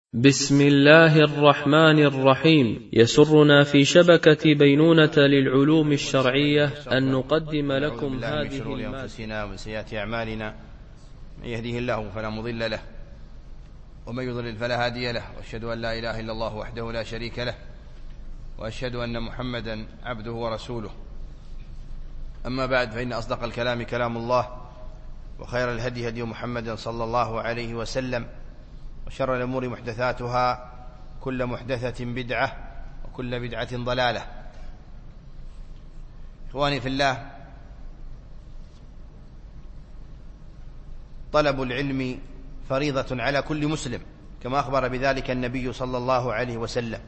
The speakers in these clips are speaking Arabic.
بسم الله الرحمن الرحيم. يسرنا في شبكة بينونة للعلوم الشرعية أن نقدم لكم هذه شرور أنفسنا ومن سيئات أعمالنا، من يهده الله فلا مضل له ومن يضلل فلا هادي له، وأشهد أن لا إله إلا الله وحده لا شريك له، وأشهد أن محمدا عبده ورسوله. أما بعد، فإن أصدق الكلام كلام الله، وخير الهدي هدي محمد صلى الله عليه وسلم، وشر الأمور محدثاتها، كل محدثة بدعة، وكل بدعة ضلالة. إخواني في الله، طلب العلم فريضة على كل مسلم، كما أخبر بذلك النبي صلى الله عليه وسلم،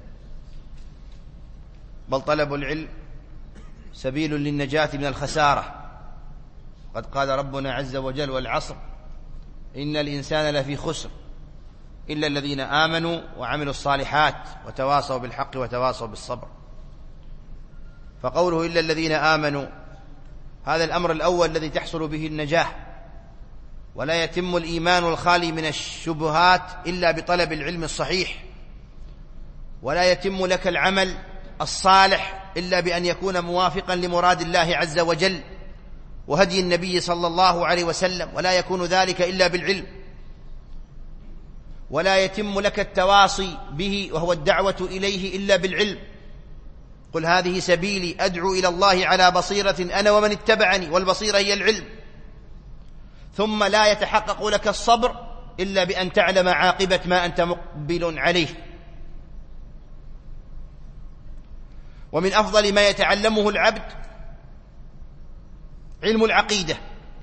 بل طلب العلم سبيل للنجاة من الخسارة. قد قال ربنا عز وجل: والعصر إن الإنسان لفي خسر إلا الذين آمنوا وعملوا الصالحات وتواصوا بالحق وتواصوا بالصبر. فقوله إلا الذين آمنوا، هذا الأمر الأول الذي تحصل به النجاح، ولا يتم الإيمان الخالي من الشبهات إلا بطلب العلم الصحيح، ولا يتم لك العمل الصالح إلا بأن يكون موافقا لمراد الله عز وجل وهدي النبي صلى الله عليه وسلم، ولا يكون ذلك إلا بالعلم، ولا يتم لك التواصي به وهو الدعوة إليه إلا بالعلم. قل هذه سبيلي أدعو إلى الله على بصيرة أنا ومن اتبعني، والبصيرة هي العلم. ثم لا يتحقق لك الصبر إلا بأن تعلم عاقبة ما أنت مقبل عليه. ومن أفضل ما يتعلمه العبد علم العقيدة،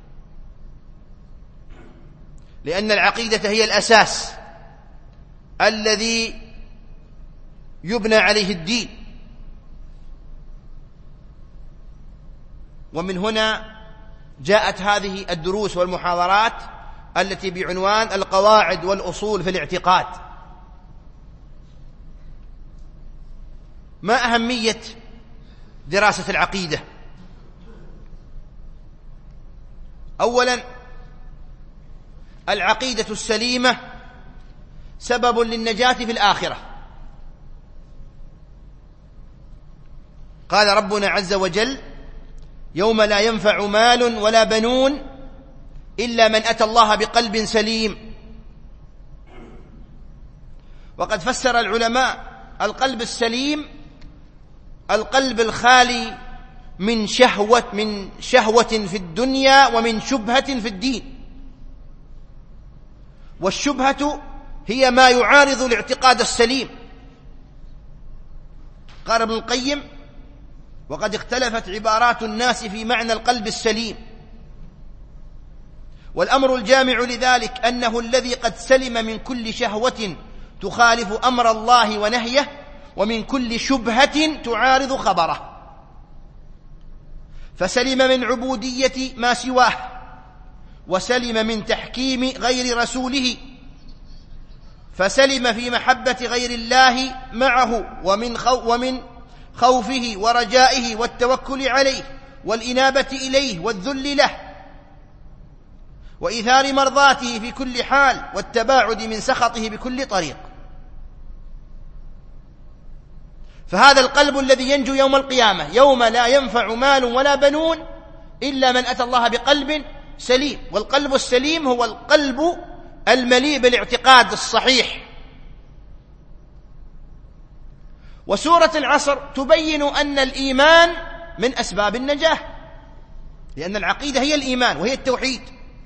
لأن العقيدة هي الأساس الذي يبنى عليه الدين. ومن هنا جاءت هذه الدروس والمحاضرات التي بعنوان القواعد والأصول في الاعتقاد. ما أهمية دراسة العقيدة؟ أولا، العقيدة السليمة سبب للنجاة في الآخرة. قال ربنا عز وجل: يوم لا ينفع مال ولا بنون إلا من أتى الله بقلب سليم. وقد فسر العلماء القلب السليم القلب الخالي من شهوة في الدنيا ومن شبهة في الدين. والشبهة هي ما يعارض الاعتقاد السليم. قال ابن القيم: وقد اختلفت عبارات الناس في معنى القلب السليم، والأمر الجامع لذلك أنه الذي قد سلم من كل شهوة تخالف أمر الله ونهيه، ومن كل شبهة تعارض خبره، فسلم من عبودية ما سواه، وسلم من تحكيم غير رسوله، فسلم في محبة غير الله معه، ومن خوفه ورجائه والتوكل عليه والإنابة إليه والذل له، وإيثار مرضاته في كل حال، والتباعد من سخطه بكل طريق. فهذا القلب الذي ينجو يوم القيامة، يوم لا ينفع مال ولا بنون إلا من أتى الله بقلب سليم. والقلب السليم هو القلب المليء بالاعتقاد الصحيح. وسورة العصر تبين أن الإيمان من أسباب النجاة، لأن العقيدة هي الإيمان وهي التوحيد.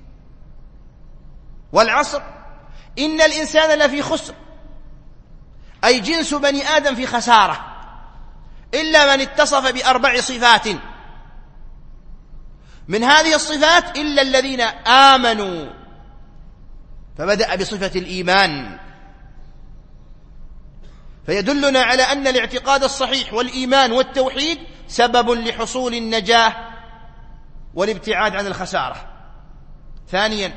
والعصر إن الإنسان لفي خسر، أي جنس بني آدم في خسارة، إلا من اتصف بأربع صفات. من هذه الصفات إلا الذين آمنوا، فبدأ بصفة الإيمان، فيدلنا على أن الاعتقاد الصحيح والإيمان والتوحيد سبب لحصول النجاة والابتعاد عن الخسارة. ثانيا،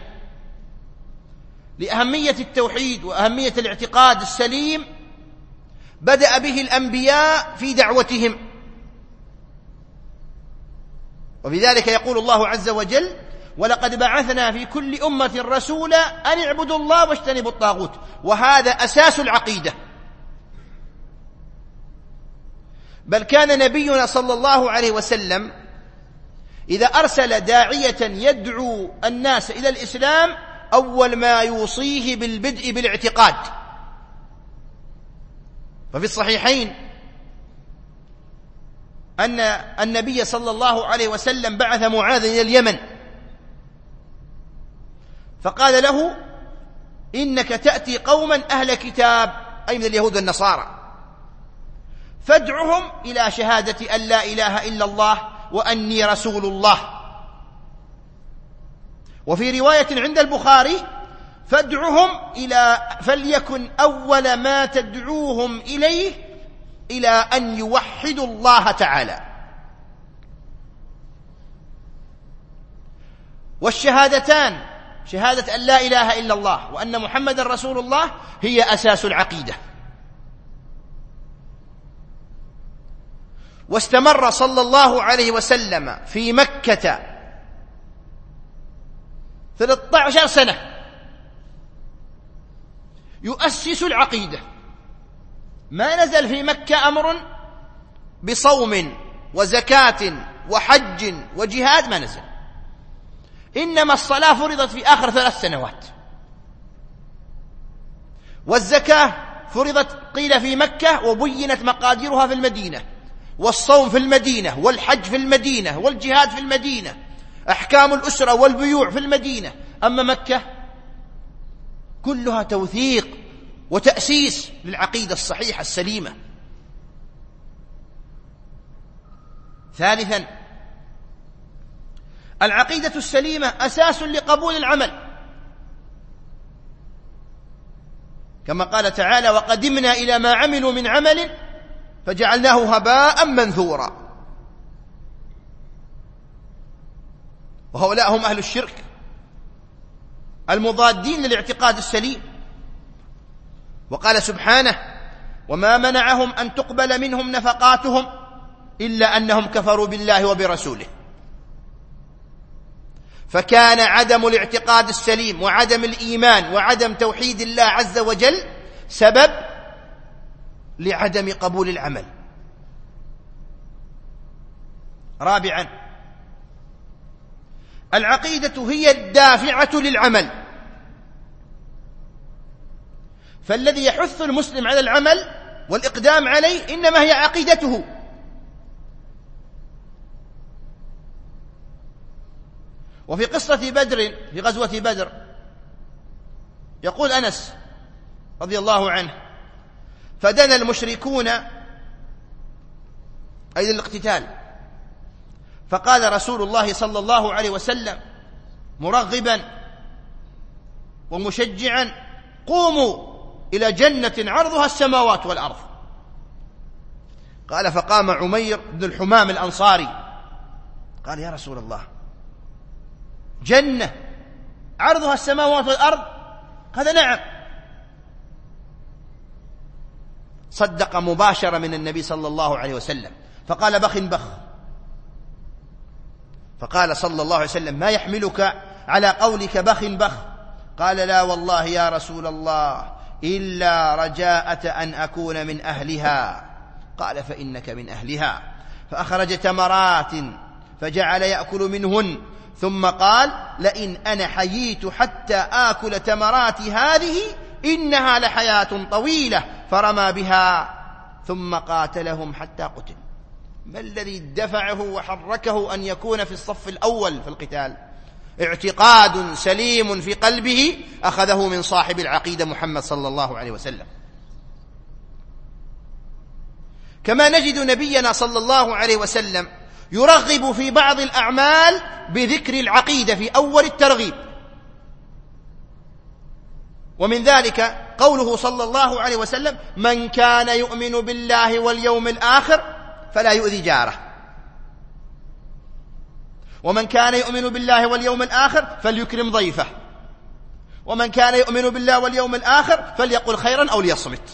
لأهمية التوحيد وأهمية الاعتقاد السليم بدأ به الأنبياء في دعوتهم، وبذلك يقول الله عز وجل: ولقد بعثنا في كل أمة رسولا أن اعبدوا الله واجتنبوا الطاغوت، وهذا أساس العقيدة. بل كان نبينا صلى الله عليه وسلم إذا أرسل داعية يدعو الناس إلى الإسلام أول ما يوصيه بالبدء بالاعتقاد. ففي الصحيحين أن النبي صلى الله عليه وسلم بعث معاذ إلى اليمن، فقال له: إنك تأتي قوما أهل كتاب، أي من اليهود والنصارى، فادعهم إلى شهادة أن لا إله إلا الله وأني رسول الله. وفي رواية عند البخاري: فادعهم فليكن أول ما تدعوهم إليه إلى أن يوحدوا الله تعالى. والشهادتان، شهادة أن لا إله إلا الله وأن محمد رسول الله، هي أساس العقيدة. واستمر صلى الله عليه وسلم في مكة 13 سنة يؤسس العقيدة. ما نزل في مكة أمر بصوم وزكاة وحج وجهاد، ما نزل. إنما الصلاة فرضت في آخر 3 سنوات، والزكاة فرضت قيل في مكة وبينت مقاديرها في المدينة، والصوم في المدينة، والحج في المدينة، والجهاد في المدينة، أحكام الأسرة والبيوع في المدينة. أما مكة كلها توثيق وتأسيس للعقيدة الصحيحة السليمة. ثالثا، العقيدة السليمة أساس لقبول العمل، كما قال تعالى: وقدمنا إلى ما عملوا من عمل فجعلناه هباء منثورا. وهؤلاء هم أهل الشرك المضادين للاعتقاد السليم. وقال سبحانه: وما منعهم أن تقبل منهم نفقاتهم إلا أنهم كفروا بالله وبرسوله. فكان عدم الاعتقاد السليم وعدم الإيمان وعدم توحيد الله عز وجل سبب لعدم قبول العمل. رابعا، العقيدة هي الدافعة للعمل، فالذي يحث المسلم على العمل والإقدام عليه إنما هي عقيدته. وفي قصة بدر، في غزوة بدر، يقول أنس رضي الله عنه: فدنا المشركون أي للاقتتال، فقال رسول الله صلى الله عليه وسلم مرغبا ومشجعا: قوموا إلى جنة عرضها السماوات والأرض. قال: فقام عمير بن الحمام الأنصاري قال: يا رسول الله، جنة عرضها السماوات والأرض؟ قال: نعم. صدق مباشرة من النبي صلى الله عليه وسلم، فقال: بخ بخ. فقال صلى الله عليه وسلم: ما يحملك على قولك بخ بخ؟ قال: لا والله يا رسول الله، إلا رجاءة أن أكون من أهلها. قال: فإنك من أهلها. فأخرج تمرات فجعل يأكل منهن، ثم قال: لئن أنا حييت حتى آكل تمرات هذه إنها لحياة طويلة. فرمى بها ثم قاتلهم حتى قتل. ما الذي دفعه وحركه أن يكون في الصف الأول في القتال؟ اعتقاد سليم في قلبه أخذه من صاحب العقيدة محمد صلى الله عليه وسلم. كما نجد نبينا صلى الله عليه وسلم يرغب في بعض الأعمال بذكر العقيدة في أول الترغيب، ومن ذلك قوله صلى الله عليه وسلم: من كان يؤمن بالله واليوم الآخر فلا يؤذي جاره، ومن كان يؤمن بالله واليوم الآخر فليكرم ضيفه، ومن كان يؤمن بالله واليوم الآخر فليقل خيرا أو ليصمت.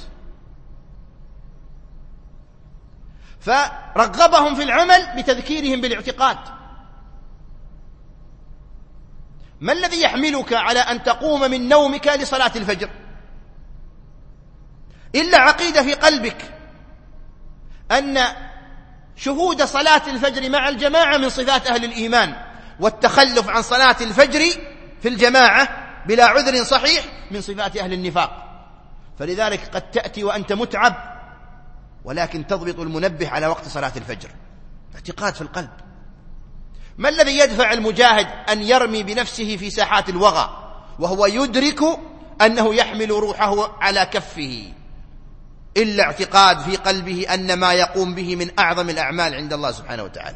فرغبهم في العمل بتذكيرهم بالاعتقاد. ما الذي يحملك على أن تقوم من نومك لصلاة الفجر إلا عقيدة في قلبك أن شهود صلاة الفجر مع الجماعة من صفات أهل الإيمان، والتخلف عن صلاة الفجر في الجماعة بلا عذر صحيح من صفات أهل النفاق. فلذلك قد تأتي وأنت متعب ولكن تضبط المنبه على وقت صلاة الفجر، اعتقاد في القلب. ما الذي يدفع المجاهد أن يرمي بنفسه في ساحات الوغى وهو يدرك أنه يحمل روحه على كفه؟ إلا اعتقاد في قلبه أن ما يقوم به من أعظم الأعمال عند الله سبحانه وتعالى.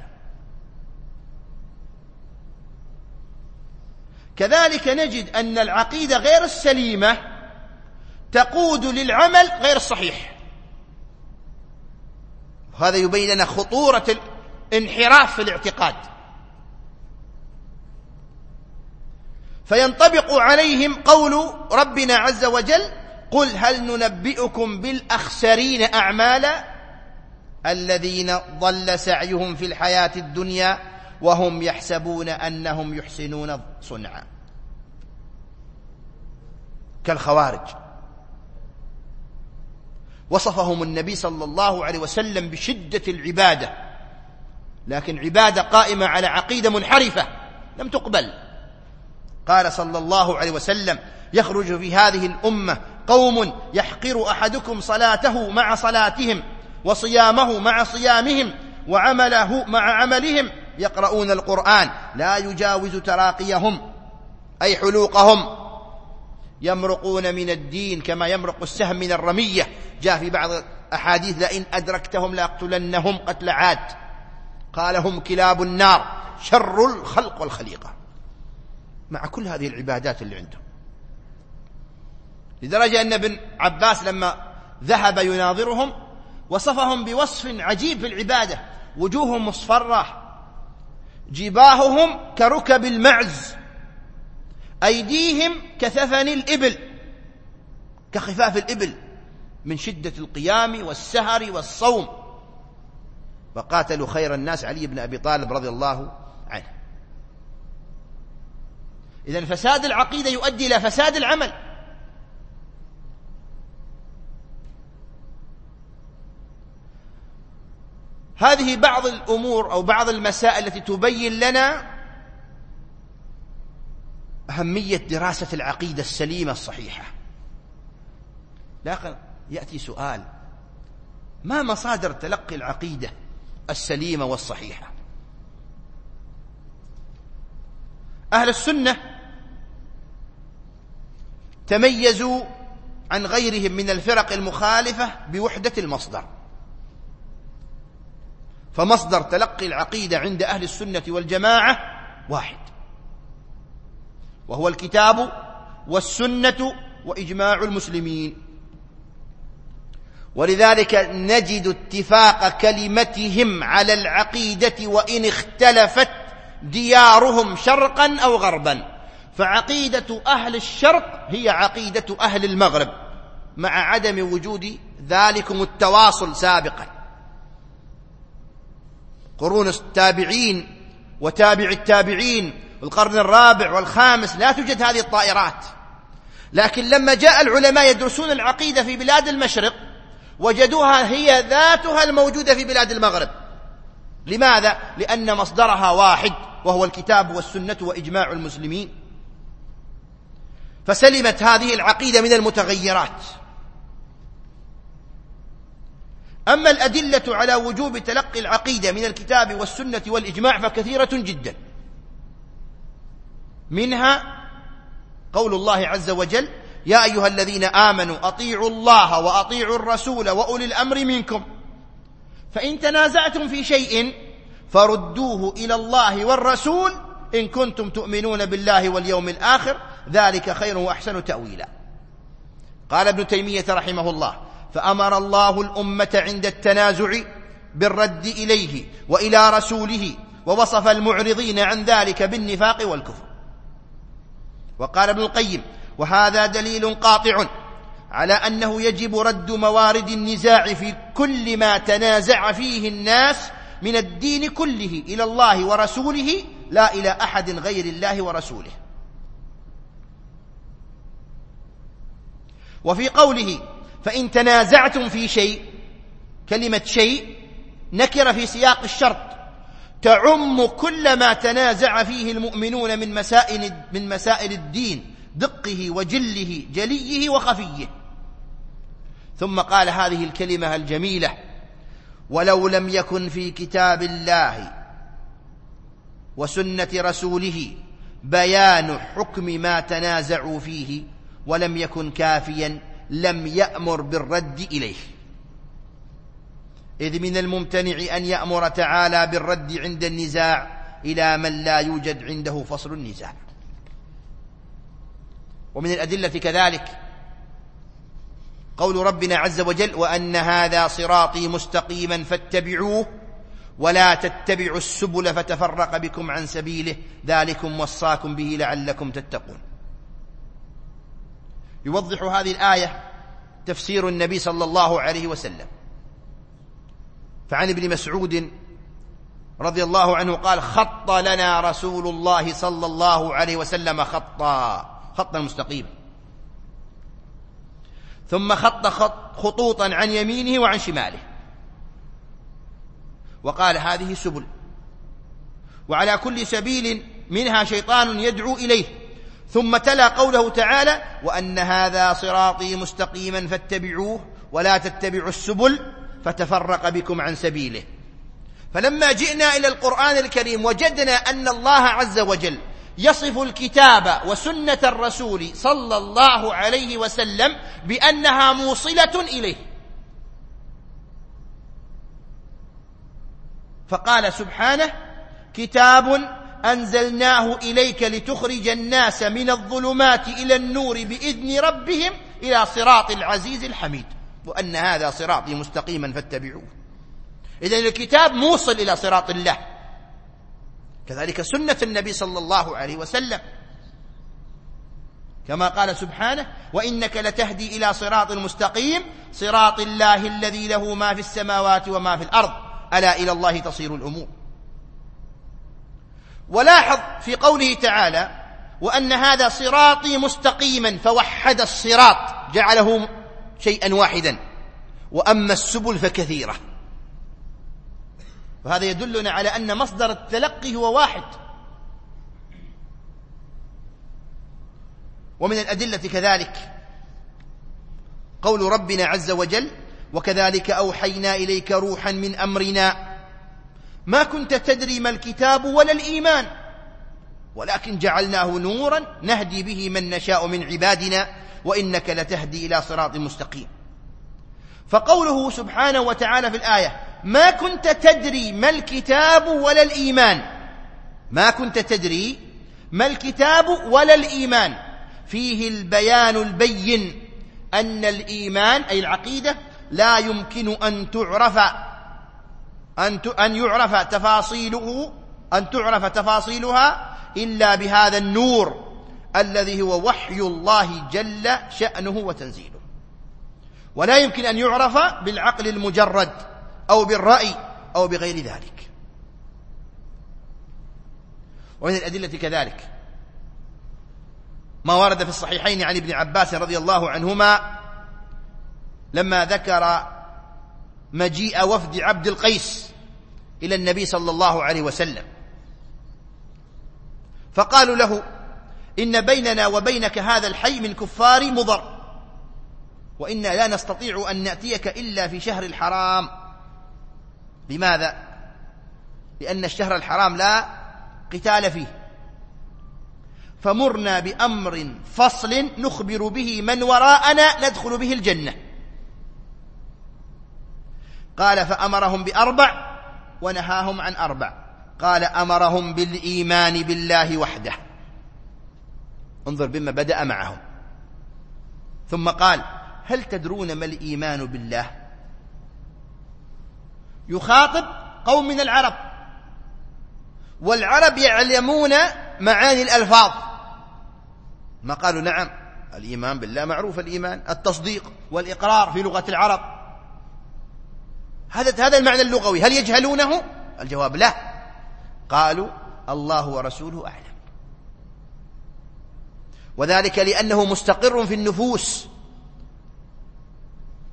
كذلك نجد أن العقيدة غير السليمة تقود للعمل غير الصحيح، وهذا يبين لنا خطورة الانحراف في الاعتقاد. فينطبق عليهم قول ربنا عز وجل: قل هل ننبئكم بالأخسرين أعمالا الذين ضل سعيهم في الحياة الدنيا وهم يحسبون أنهم يحسنون صنعا. كالخوارج وصفهم النبي صلى الله عليه وسلم بشدة العبادة، لكن عبادة قائمة على عقيدة منحرفة لم تقبل. قال صلى الله عليه وسلم: يخرج في هذه الأمة قوم يحقر أحدكم صلاته مع صلاتهم وصيامه مع صيامهم وعمله مع عملهم، يقرؤون القرآن لا يجاوز تراقيهم أي حلوقهم، يمرقون من الدين كما يمرق السهم من الرمية. جاء في بعض الأحاديث: لئن أدركتهم لأقتلنهم قتل عاد. قال: هم كلاب النار شر الخلق والخليقة. مع كل هذه العبادات اللي عندهم، لدرجة أن ابن عباس لما ذهب يناظرهم وصفهم بوصف عجيب في العبادة: وجوههم مصفرة، جباههم كركب المعز، أيديهم كثفن الإبل، كخفاف الإبل من شدة القيام والسهر والصوم. وقاتلوا خير الناس علي بن أبي طالب رضي الله عنه. إذن فساد العقيدة يؤدي إلى فساد العمل. هذه بعض الأمور أو بعض المسائل التي تبين لنا أهمية دراسة العقيدة السليمة الصحيحة. لكن يأتي سؤال: ما مصادر تلقي العقيدة السليمة والصحيحة؟ أهل السنة تميزوا عن غيرهم من الفرق المخالفة بوحدة المصدر. فمصدر تلقي العقيدة عند أهل السنة والجماعة واحد، وهو الكتاب والسنة وإجماع المسلمين. ولذلك نجد اتفاق كلمتهم على العقيدة وإن اختلفت ديارهم شرقا أو غربا. فعقيدة أهل الشرق هي عقيدة أهل المغرب، مع عدم وجود ذلكم التواصل سابقا. قرون التابعين وتابع التابعين القرن الرابع والخامس لا توجد هذه الطائرات، لكن لما جاء العلماء يدرسون العقيدة في بلاد المشرق وجدوها هي ذاتها الموجودة في بلاد المغرب. لماذا؟ لأن مصدرها واحد، وهو الكتاب والسنة وإجماع المسلمين. فسلمت هذه العقيدة من المتغيرات. أما الأدلة على وجوب تلقي العقيدة من الكتاب والسنة والإجماع فكثيرة جدا. منها قول الله عز وجل: يا أيها الذين آمنوا أطيعوا الله وأطيعوا الرسول وأولي الأمر منكم فإن تنازعتم في شيء فردوه إلى الله والرسول إن كنتم تؤمنون بالله واليوم الآخر ذلك خير وأحسن تأويلا. قال ابن تيمية رحمه الله: فأمر الله الأمة عند التنازع بالرد إليه وإلى رسوله، ووصف المعرضين عن ذلك بالنفاق والكفر. وقال ابن القيم: وهذا دليل قاطع على أنه يجب رد موارد النزاع في كل ما تنازع فيه الناس من الدين كله إلى الله ورسوله لا إلى أحد غير الله ورسوله. وفي قوله فإن تنازعتم في شيء، كلمة شيء نكر في سياق الشرط، تعم كل ما تنازع فيه المؤمنون من مسائل الدين، دقه وجله، جليه وخفيه. ثم قال هذه الكلمة الجميلة: ولو لم يكن في كتاب الله وسنة رسوله بيان حكم ما تنازعوا فيه ولم يكن كافيا لم يأمر بالرد إليه، إذ من الممتنع أن يأمر تعالى بالرد عند النزاع إلى من لا يوجد عنده فصل النزاع. ومن الأدلة كذلك قول ربنا عز وجل: وأن هذا صراطي مستقيما فاتبعوه ولا تتبعوا السبل فتفرق بكم عن سبيله ذلكم وصاكم به لعلكم تتقون. يوضح هذه الآية تفسير النبي صلى الله عليه وسلم. فعن ابن مسعود رضي الله عنه قال: خط لنا رسول الله صلى الله عليه وسلم خطا مستقيما، ثم خط خطوطا عن يمينه وعن شماله، وقال: هذه سبل، وعلى كل سبيل منها شيطان يدعو إليه. ثم تلا قوله تعالى: وأن هذا صراطي مستقيما فاتبعوه ولا تتبعوا السبل فتفرق بكم عن سبيله. فلما جئنا إلى القرآن الكريم وجدنا أن الله عز وجل يصف الكتاب وسنة الرسول صلى الله عليه وسلم بأنها موصلة إليه، فقال سبحانه: كتاب أنزلناه إليك لتخرج الناس من الظلمات إلى النور بإذن ربهم إلى صراط العزيز الحميد، وأن هذا صراطي مستقيما فاتبعوه. إذن الكتاب موصل إلى صراط الله، كذلك سنة النبي صلى الله عليه وسلم، كما قال سبحانه: وإنك لتهدي إلى صراط مستقيم صراط الله الذي له ما في السماوات وما في الأرض ألا إلى الله تصير الأمور. ولاحظ في قوله تعالى: وأن هذا صراطي مستقيما، فوحد الصراط جعله شيئا واحدا، وأما السبل فكثيرة، وهذا يدلنا على أن مصدر التلقي هو واحد. ومن الأدلة كذلك قول ربنا عز وجل: وكذلك أوحينا إليك روحا من أمرنا ما كنت تدري ما الكتاب ولا الإيمان ولكن جعلناه نورا نهدي به من نشاء من عبادنا وإنك لتهدي إلى صراط مستقيم. فقوله سبحانه وتعالى في الآية: ما كنت تدري ما الكتاب ولا الإيمان، ما كنت تدري ما الكتاب ولا الإيمان، فيه البيان البين أن الإيمان أي العقيدة لا يمكن أن تعرف تفاصيلها إلا بهذا النور الذي هو وحي الله جل شأنه وتنزيله، ولا يمكن أن يعرف بالعقل المجرد أو بالرأي أو بغير ذلك. ومن الأدلة كذلك ما ورد في الصحيحين عن ابن عباس رضي الله عنهما لما ذكر مجيء وفد عبد القيس إلى النبي صلى الله عليه وسلم، فقالوا له: إن بيننا وبينك هذا الحي من كفار مضر، وإنا لا نستطيع أن نأتيك إلا في شهر الحرام. لماذا؟ لأن الشهر الحرام لا قتال فيه، فمرنا بأمر فصل نخبر به من وراءنا ندخل به الجنة. قال: فأمرهم ب4 ونهاهم عن 4. قال: أمرهم بالإيمان بالله وحده. انظر بما بدأ معهم، ثم قال: هل تدرون ما الإيمان بالله؟ يخاطب قوم من العرب، والعرب يعلمون معاني الألفاظ، ما قالوا نعم الإيمان بالله معروف، الإيمان التصديق والإقرار في لغة العرب، هذا المعنى اللغوي، هل يجهلونه؟ الجواب لا. قالوا: الله ورسوله أعلم. وذلك لأنه مستقر في النفوس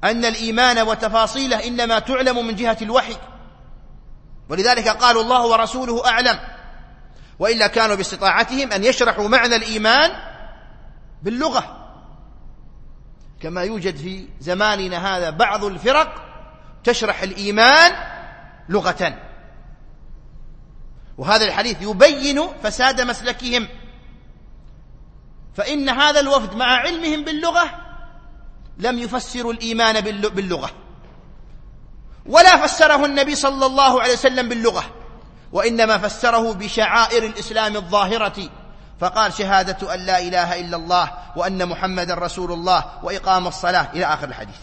أن الإيمان وتفاصيله إنما تعلم من جهة الوحي، ولذلك قالوا الله ورسوله أعلم، وإلا كانوا باستطاعتهم أن يشرحوا معنى الإيمان باللغة، كما يوجد في زماننا هذا بعض الفرق تشرح الإيمان لغة، وهذا الحديث يبين فساد مسلكهم، فإن هذا الوفد مع علمهم باللغة لم يفسروا الإيمان باللغة، ولا فسره النبي صلى الله عليه وسلم باللغة، وإنما فسره بشعائر الإسلام الظاهرة، فقال شهادة أن لا إله إلا الله وأن محمد رسول الله وإقام الصلاة إلى آخر الحديث.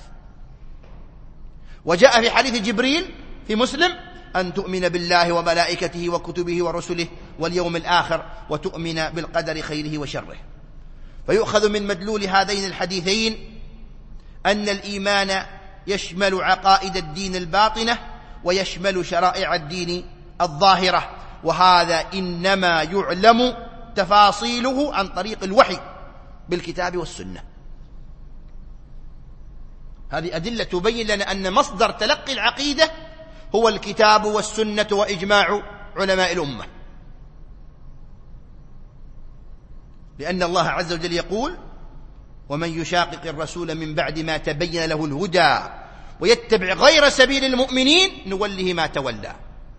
وجاء في حديث جبريل في مسلم أن تؤمن بالله وملائكته وكتبه ورسله واليوم الآخر وتؤمن بالقدر خيره وشره. فيؤخذ من مدلول هذين الحديثين أن الإيمان يشمل عقائد الدين الباطنة ويشمل شرائع الدين الظاهرة، وهذا إنما يعلم تفاصيله عن طريق الوحي بالكتاب والسنة. هذه أدلة تبين لنا أن مصدر تلقي العقيدة هو الكتاب والسنة وإجماع علماء الأمة، لأن الله عز وجل يقول ومن يشاقق الرسول من بعد ما تبين له الهدى ويتبع غير سبيل المؤمنين نوله ما تولى.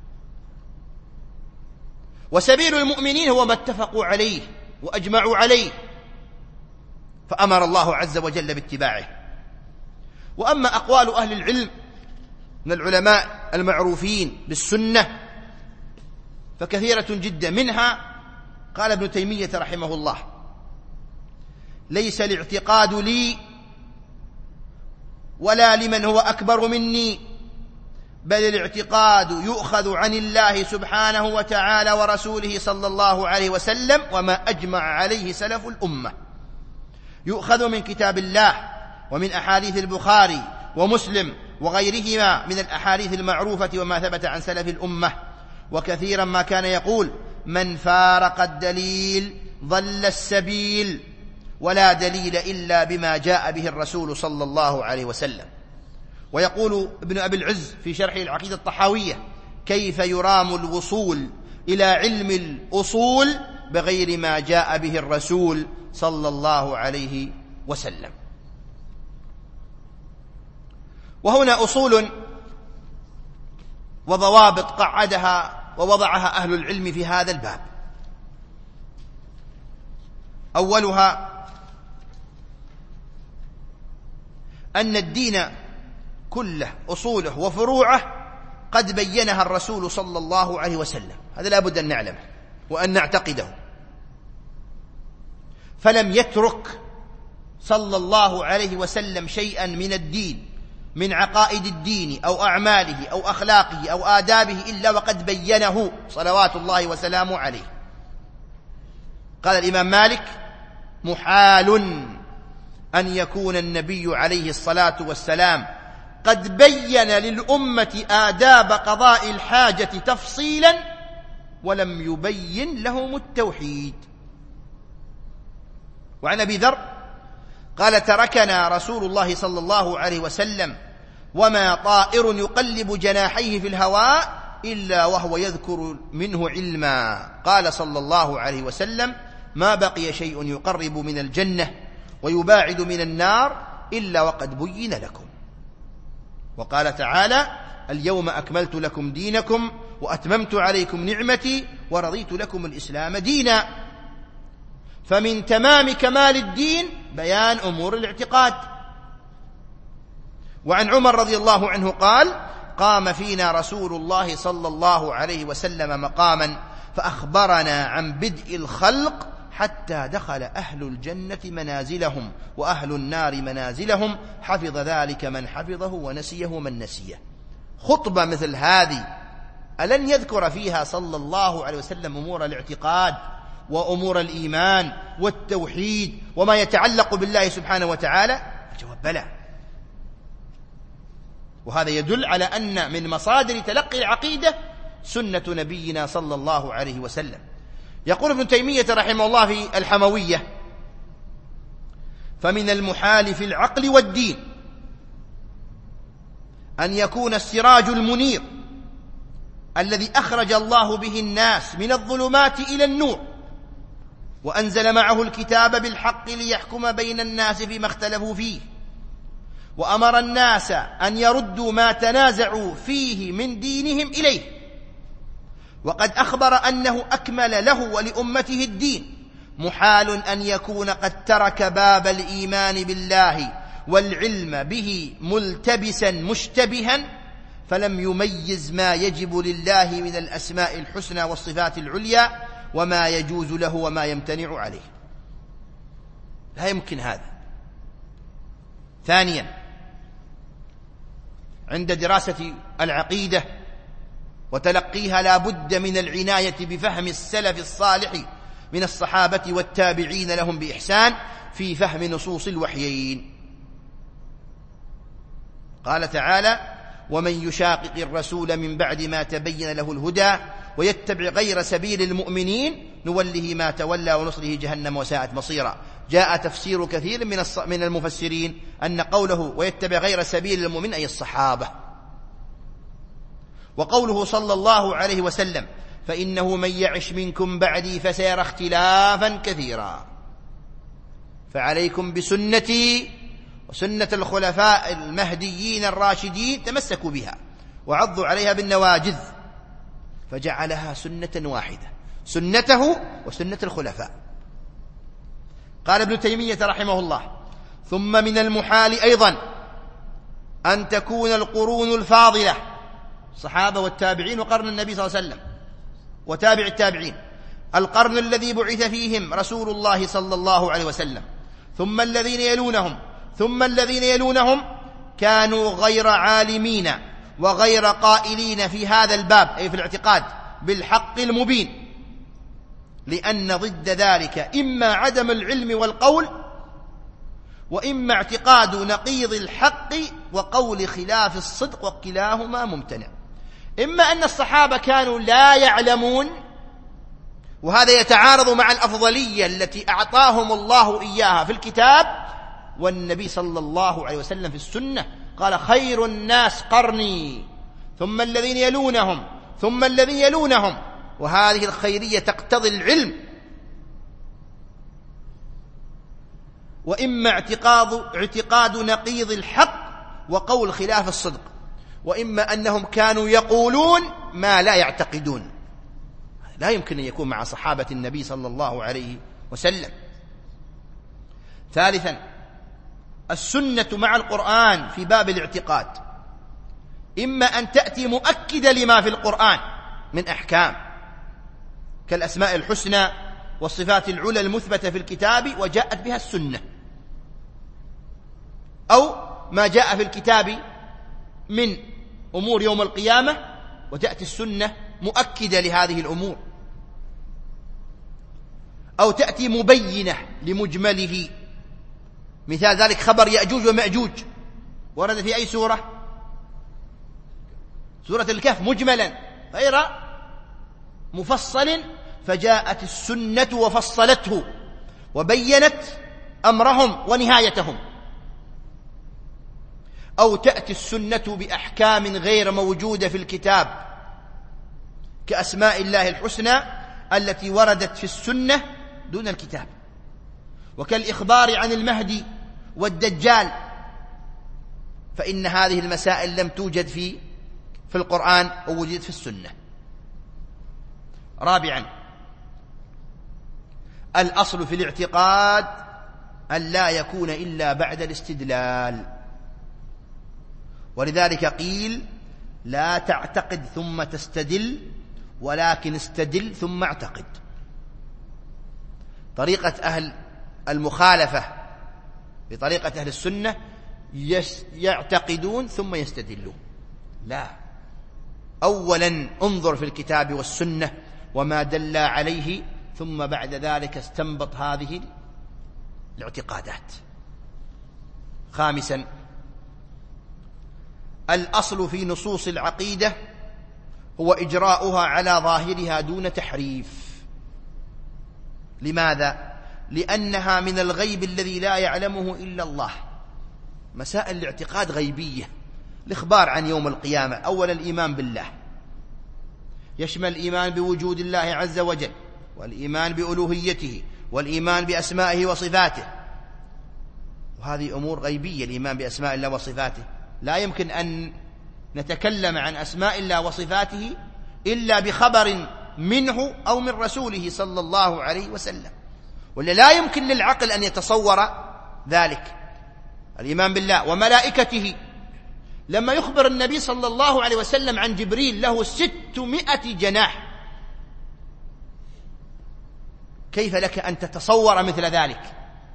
وسبيل المؤمنين هو ما اتفقوا عليه وأجمعوا عليه، فأمر الله عز وجل باتباعه. وأما أقوال أهل العلم من العلماء المعروفين بالسنة فكثيرة جدا، منها قال ابن تيمية رحمه الله ليس الاعتقاد لي ولا لمن هو أكبر مني، بل الاعتقاد يؤخذ عن الله سبحانه وتعالى ورسوله صلى الله عليه وسلم وما أجمع عليه سلف الأمة، يؤخذ من كتاب الله ومن أحاديث البخاري ومسلم وغيرهما من الأحاديث المعروفة وما ثبت عن سلف الأمة. وكثيرا ما كان يقول من فارق الدليل ضل السبيل، ولا دليل إلا بما جاء به الرسول صلى الله عليه وسلم. ويقول ابن أبي العز في شرح العقيدة الطحاوية كيف يرام الوصول إلى علم الأصول بغير ما جاء به الرسول صلى الله عليه وسلم. وهنا أصول وضوابط قعدها ووضعها أهل العلم في هذا الباب. أولها أن الدين كله أصوله وفروعه قد بينها الرسول صلى الله عليه وسلم، هذا لا بد أن نعلمه وأن نعتقده. فلم يترك صلى الله عليه وسلم شيئا من الدين من عقائد الدين أو أعماله أو أخلاقه أو آدابه إلا وقد بينه صلوات الله وسلامه عليه. قال الإمام مالك محال أن يكون النبي عليه الصلاة والسلام قد بين للأمة آداب قضاء الحاجة تفصيلا ولم يبين لهم التوحيد. وعن أبي ذر قال تركنا رسول الله صلى الله عليه وسلم وما طائر يقلب جناحيه في الهواء إلا وهو يذكر منه علما. قال صلى الله عليه وسلم ما بقي شيء يقرب من الجنة ويباعد من النار إلا وقد بين لكم. وقال تعالى اليوم أكملت لكم دينكم وأتممت عليكم نعمتي ورضيت لكم الإسلام دينا. فمن تمام كمال الدين بيان أمور الاعتقاد. وعن عمر رضي الله عنه قال قام فينا رسول الله صلى الله عليه وسلم مقاما فأخبرنا عن بدء الخلق حتى دخل أهل الجنة منازلهم وأهل النار منازلهم، حفظ ذلك من حفظه ونسيه من نسيه. خطبة مثل هذه ألن يذكر فيها صلى الله عليه وسلم أمور الاعتقاد وأمور الإيمان والتوحيد وما يتعلق بالله سبحانه وتعالى؟ الجواب بلى. وهذا يدل على أن من مصادر تلقي العقيدة سنة نبينا صلى الله عليه وسلم. يقول ابن تيمية رحمه الله في الحموية فمن المحال في العقل والدين أن يكون السراج المنير الذي أخرج الله به الناس من الظلمات إلى النور، وأنزل معه الكتاب بالحق ليحكم بين الناس فيما اختلفوا فيه، وأمر الناس أن يردوا ما تنازعوا فيه من دينهم إليه، وقد أخبر أنه أكمل له ولأمته الدين، محال أن يكون قد ترك باب الإيمان بالله والعلم به ملتبسا مشتبها، فلم يميز ما يجب لله من الأسماء الحسنى والصفات العليا وما يجوز له وما يمتنع عليه. لا يمكن هذا. ثانيا، عند دراسة العقيدة وتلقيها لا بد من العناية بفهم السلف الصالح من الصحابة والتابعين لهم بإحسان في فهم نصوص الوحيين. قال تعالى: ومن يشاقق الرسول من بعد ما تبين له الهدى ويتبع غير سبيل المؤمنين نوله ما تولى ونصله جهنم وساءت مصيرا. جاء تفسير كثير من المفسرين أن قوله ويتبع غير سبيل المؤمنين أي الصحابة، وقوله صلى الله عليه وسلم: فإنه من يعش منكم بعدي فسيرى اختلافا كثيرا، فعليكم بسنتي وسنة الخلفاء المهديين الراشدين تمسكوا بها وعضوا عليها بالنواجذ، فجعلها سنة واحدة، سنته وسنة الخلفاء. قال ابن تيمية رحمه الله: ثم من المحال أيضا أن تكون القرون الفاضلة، الصحابة والتابعين وقرن النبي صلى الله عليه وسلم وتابع التابعين، القرن الذي بعث فيهم رسول الله صلى الله عليه وسلم، ثم الذين يلونهم ثم الذين يلونهم، كانوا غير عالمين وغير قائلين في هذا الباب أي في الاعتقاد بالحق المبين، لأن ضد ذلك إما عدم العلم والقول، وإما اعتقاد نقيض الحق وقول خلاف الصدق، وكلاهما ممتنع. إما أن الصحابة كانوا لا يعلمون، وهذا يتعارض مع الأفضلية التي أعطاهم الله إياها في الكتاب والنبي صلى الله عليه وسلم في السنة، قال: خير الناس قرني ثم الذين يلونهم ثم الذين يلونهم، وهذه الخيرية تقتضي العلم. وإما اعتقاد نقيض الحق وقول خلاف الصدق، وإما أنهم كانوا يقولون ما لا يعتقدون. لا يمكن أن يكون مع صحابة النبي صلى الله عليه وسلم. ثالثا، السنة مع القرآن في باب الاعتقاد إما أن تأتي مؤكدة لما في القرآن من أحكام كالأسماء الحسنى والصفات العلى المثبتة في الكتاب وجاءت بها السنة، أو ما جاء في الكتاب من أمور يوم القيامة وتأتي السنة مؤكدة لهذه الأمور، أو تأتي مبينة لمجمله. مثال ذلك خبر يأجوج ومأجوج، ورد في أي سورة؟ سورة الكهف، مجملا غير مفصل، فجاءت السنة وفصلته وبينت أمرهم ونهايتهم. أو تأتي السنة بأحكام غير موجودة في الكتاب كأسماء الله الحسنى التي وردت في السنة دون الكتاب، وكالإخبار عن المهدي والدجال، فإن هذه المسائل لم توجد في القرآن أو وجدت في السنة. رابعا، الأصل في الاعتقاد أن لا يكون إلا بعد الاستدلال، ولذلك قيل: لا تعتقد ثم تستدل، ولكن استدل ثم اعتقد. طريقة أهل المخالفة بطريقة أهل السنة يعتقدون ثم يستدلون. لا، أولا انظر في الكتاب والسنة وما دل عليه، ثم بعد ذلك استنبط هذه الاعتقادات. خامسا، الأصل في نصوص العقيدة هو إجراؤها على ظاهرها دون تحريف. لماذا؟ لأنها من الغيب الذي لا يعلمه إلا الله. مسائل الاعتقاد غيبية، الإخبار عن يوم القيامة. أولا الإيمان بالله يشمل الإيمان بوجود الله عز وجل، والإيمان بألوهيته، والإيمان بأسمائه وصفاته، وهذه أمور غيبية. الإيمان بأسماء الله وصفاته لا يمكن أن نتكلم عن أسماء الله وصفاته إلا بخبر منه أو من رسوله صلى الله عليه وسلم، ولا لا يمكن للعقل أن يتصور ذلك. الإيمان بالله وملائكته، لما يخبر النبي صلى الله عليه وسلم عن جبريل له 600 جناح، كيف لك أن تتصور مثل ذلك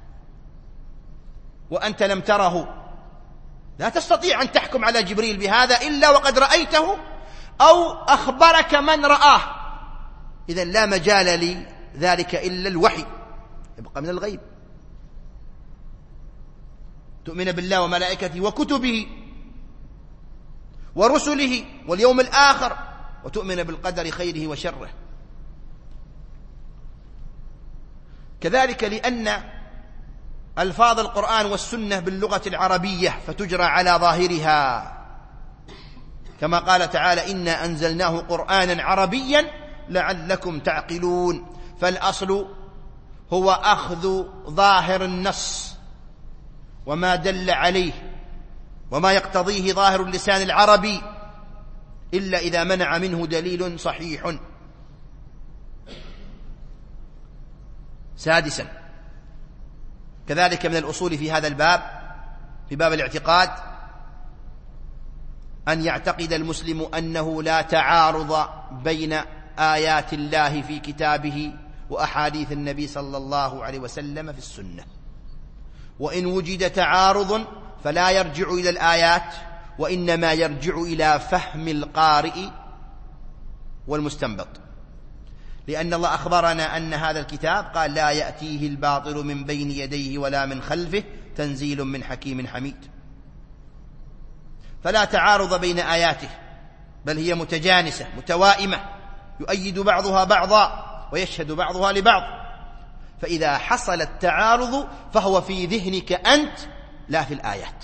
وأنت لم تره؟ لا تستطيع أن تحكم على جبريل بهذا إلا وقد رأيته أو أخبرك من رآه. إذن لا مجال لذلك إلا الوحي، يبقى من الغيب. تؤمن بالله وملائكته وكتبه ورسله واليوم الآخر، وتؤمن بالقدر خيره وشره. كذلك لأن ألفاظ القرآن والسنة باللغة العربية فتجرى على ظاهرها، كما قال تعالى: إنا أنزلناه قرآنا عربيا لعلكم تعقلون. فالأصل هو أخذ ظاهر النص وما دل عليه وما يقتضيه ظاهر اللسان العربي، إلا إذا منع منه دليل صحيح. سادسا، كذلك من الأصول في هذا الباب، في باب الاعتقاد، أن يعتقد المسلم أنه لا تعارض بين آيات الله في كتابه وأحاديث النبي صلى الله عليه وسلم في السنة، وإن وجد تعارض فلا يرجع إلى الآيات، وإنما يرجع إلى فهم القارئ والمستنبط، لأن الله أخبرنا أن هذا الكتاب قال: لا يأتيه الباطل من بين يديه ولا من خلفه تنزيل من حكيم حميد. فلا تعارض بين آياته، بل هي متجانسة متوائمة، يؤيد بعضها بعضا ويشهد بعضها لبعض. فإذا حصل التعارض فهو في ذهنك أنت لا في الآيات.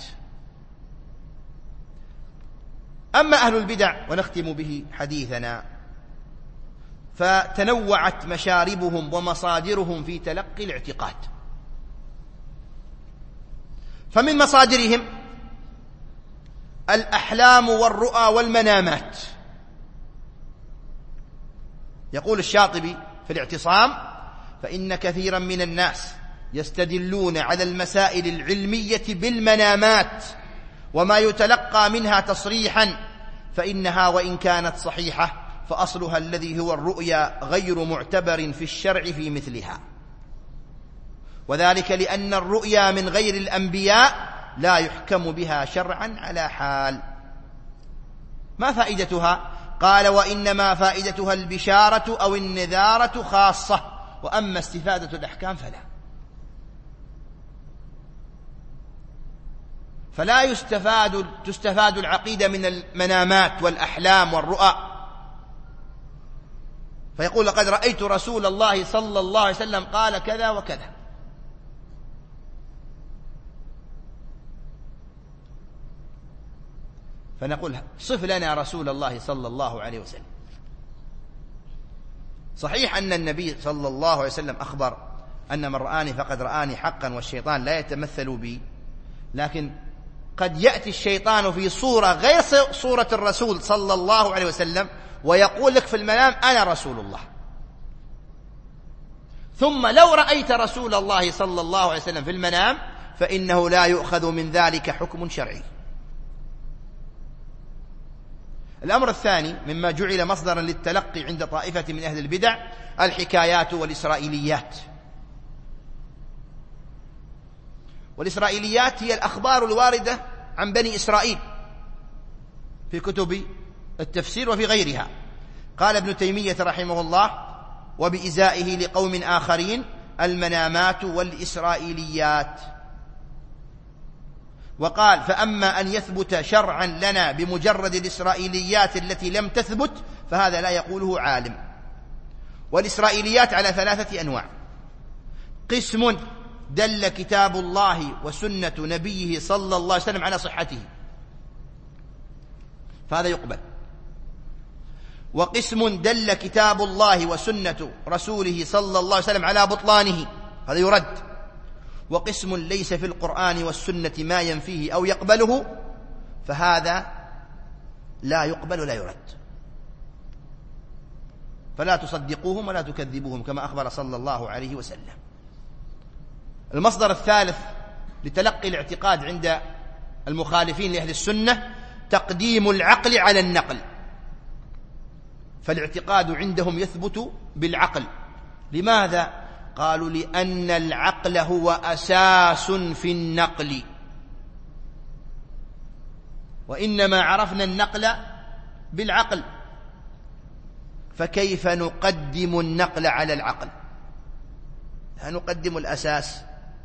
أما أهل البدع، ونختم به حديثنا، فتنوعت مشاربهم ومصادرهم في تلقي الاعتقاد. فمن مصادرهم الأحلام والرؤى والمنامات. يقول الشاطبي في الاعتصام: فإن كثيرا من الناس يستدلون على المسائل العلمية بالمنامات وما يتلقى منها تصريحا، فإنها وإن كانت صحيحة فأصلها الذي هو الرؤيا غير معتبر في الشرع في مثلها، وذلك لأن الرؤيا من غير الأنبياء لا يحكم بها شرعا على حال. ما فائدتها؟ قال: وإنما فائدتها البشارة أو النذارة خاصة، وأما استفادة الأحكام فلا تستفاد العقيدة من المنامات والأحلام والرؤى. فيقول: لقد رأيت رسول الله صلى الله عليه وسلم قال كذا وكذا. فنقول: صف لنا رسول الله صلى الله عليه وسلم. صحيح أن النبي صلى الله عليه وسلم أخبر أن من رآني فقد رآني حقا والشيطان لا يتمثل بي، لكن قد يأتي الشيطان في صورة غير صورة الرسول صلى الله عليه وسلم ويقول لك في المنام: أنا رسول الله. ثم لو رأيت رسول الله صلى الله عليه وسلم في المنام فإنه لا يؤخذ من ذلك حكم شرعي. الأمر الثاني مما جعل مصدرا للتلقي عند طائفة من أهل البدع الحكايات والإسرائيليات. والإسرائيليات هي الأخبار الواردة عن بني إسرائيل في كتب التفسير وفي غيرها. قال ابن تيمية رحمه الله: وبإزائه لقوم آخرين المنامات والإسرائيليات. وقال: فأما أن يثبت شرعا لنا بمجرد الإسرائيليات التي لم تثبت فهذا لا يقوله عالم. والإسرائيليات على 3 أنواع: قسم دل كتاب الله وسنة نبيه صلى الله عليه وسلم على صحته، فهذا يقبل. وقسم دل كتاب الله وسنة رسوله صلى الله عليه وسلم على بطلانه، هذا يرد. وقسم ليس في القرآن والسنة ما ينفيه أو يقبله، فهذا لا يقبل ولا يرد. فلا تصدقوهم ولا تكذبوهم كما أخبر صلى الله عليه وسلم. المصدر الثالث لتلقي الاعتقاد عند المخالفين لأهل السنة تقديم العقل على النقل. فالاعتقاد عندهم يثبت بالعقل. لماذا؟ قالوا لأن العقل هو أساس في النقل، وإنما عرفنا النقل بالعقل، فكيف نقدم النقل على العقل؟ لا نقدم الأساس،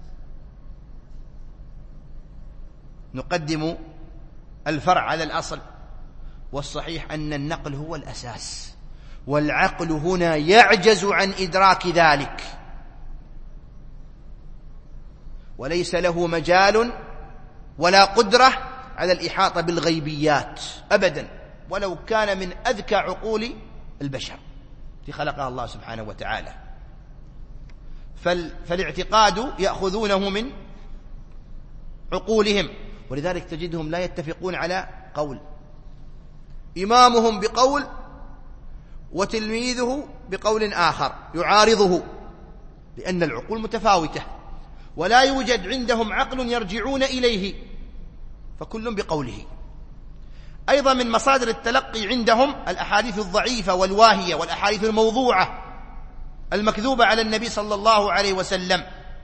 نقدم الفرع على الأصل. والصحيح أن النقل هو الأساس، والعقل هنا يعجز عن إدراك ذلك، وليس له مجال ولا قدرة على الإحاطة بالغيبيات أبدا، ولو كان من أذكى عقول البشر التي خلقها الله سبحانه وتعالى. فالاعتقاد يأخذونه من عقولهم، ولذلك تجدهم لا يتفقون على قول، إمامهم بقول وتلميذه بقول آخر يعارضه، لأن العقول متفاوتة، ولا يوجد عندهم عقل يرجعون إليه، فكل بقوله. أيضا من مصادر التلقي عندهم الأحاديث الضعيفة والواهية والأحاديث الموضوعة المكذوبة على النبي صلى الله عليه وسلم،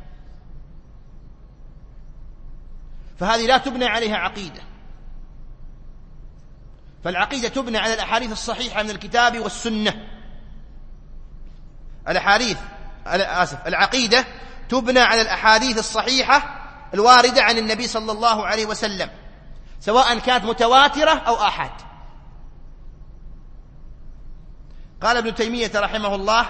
فهذه لا تبنى عليها عقيدة. فالعقيدة تبنى على الأحاديث الصحيحة من الكتاب والسنة. العقيدة تبنى على الأحاديث الصحيحة الواردة عن النبي صلى الله عليه وسلم، سواء كانت متواترة أو آحاد. قال ابن تيمية رحمه الله: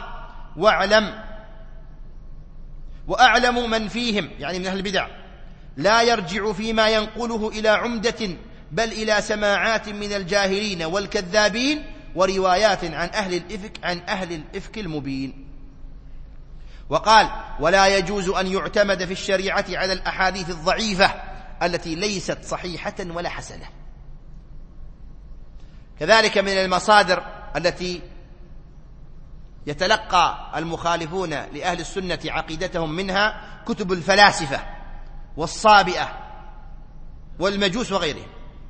وأعلم من فيهم، يعني من أهل البدع، لا يرجع فيما ينقله إلى عمدة، بل إلى سماعات من الجاهلين والكذابين وروايات عن أهل الإفك المبين. وقال: ولا يجوز أن يعتمد في الشريعة على الأحاديث الضعيفة التي ليست صحيحة ولا حسنة. كذلك من المصادر التي يتلقى المخالفون لأهل السنة عقيدتهم منها كتب الفلاسفة والصابئة والمجوس وغيرهم.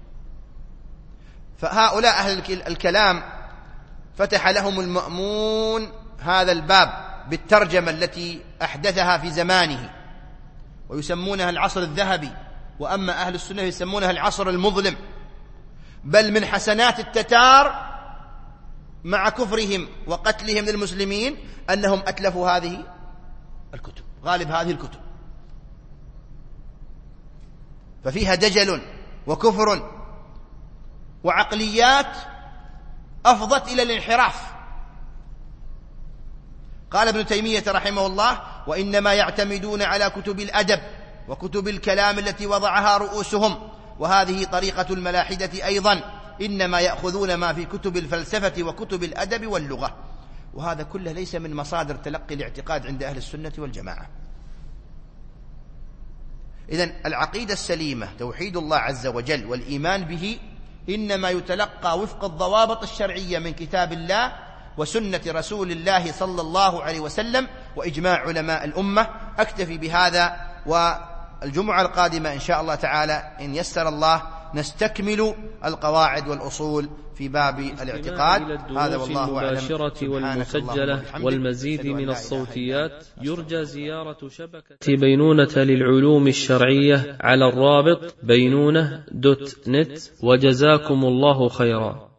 فهؤلاء أهل الكلام فتح لهم المأمون هذا الباب بالترجمة التي أحدثها في زمانه، ويسمونها العصر الذهبي، وأما أهل السنة يسمونها العصر المظلم. بل من حسنات التتار مع كفرهم وقتلهم للمسلمين أنهم أتلفوا هذه الكتب، غالب هذه الكتب، ففيها دجل وكفر وعقليات أفضت إلى الانحراف. قال ابن تيمية رحمه الله: وإنما يعتمدون على كتب الأدب وكتب الكلام التي وضعها رؤوسهم، وهذه طريقة الملاحدة أيضا، إنما يأخذون ما في كتب الفلسفة وكتب الأدب واللغة. وهذا كله ليس من مصادر تلقي الاعتقاد عند أهل السنة والجماعة. إذن العقيدة السليمة توحيد الله عز وجل والإيمان به إنما يتلقى وفق الضوابط الشرعية من كتاب الله وسنة رسول الله صلى الله عليه وسلم وإجماع علماء الأمة. أكتفي بهذا، والجمعة القادمة إن شاء الله تعالى إن يسر الله نستكمل القواعد والأصول في باب الاعتقاد. هذا والله أعلم. المباشرة والمسجلة والمزيد من الصوتيات يرجى زيارة شبكة بينونة للعلوم الشرعية على الرابط بينونة.net. وجزاكم الله خيرا.